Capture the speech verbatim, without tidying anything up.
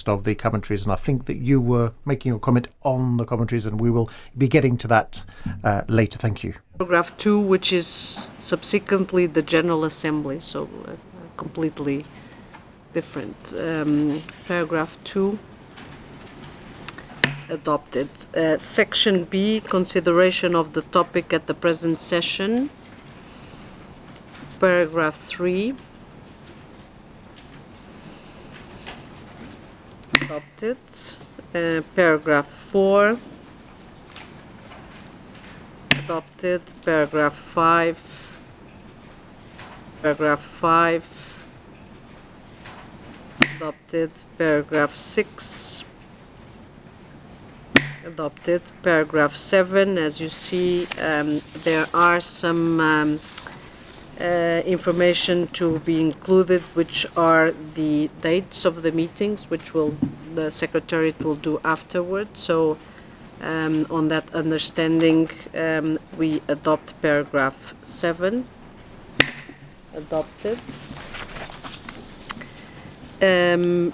context of the commentaries, and I think that you were making a comment on the commentaries, and we will be getting to that uh, later. Thank you. Paragraph two, which is subsequently the General Assembly, so uh, completely different. Um, paragraph two, adopted. Uh, section B, consideration of the topic at the present session. Paragraph three, adopted. Uh, paragraph four, adopted. Paragraph five, paragraph five, adopted. Paragraph six, adopted. Paragraph seven, as you see, um, there are some um, uh, information to be included, which are the dates of the meetings, which will the Secretariat will do afterwards. So um, on that understanding, um, we adopt paragraph seven. Adopted. Um,